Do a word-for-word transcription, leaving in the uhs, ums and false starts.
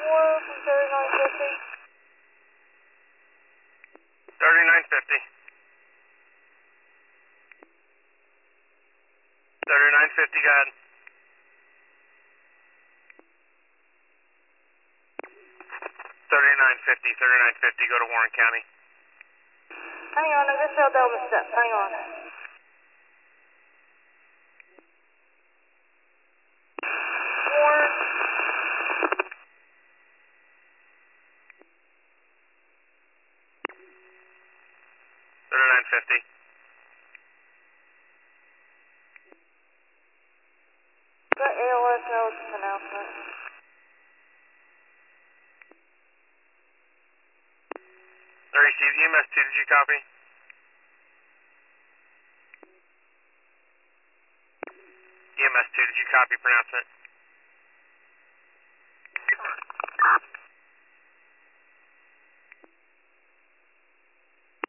four from thirty-nine fifty. thirty-nine fifty. thirty-nine fifty, go ahead. thirty-nine fifty, thirty-nine fifty, go to Warren County. Hang on, I just fell down the steps. Hang on. Warren. thirty-nine fifty. Let A L S know it's an announcement. I received E M S two, did you copy? E M S two, did you copy pronouncement?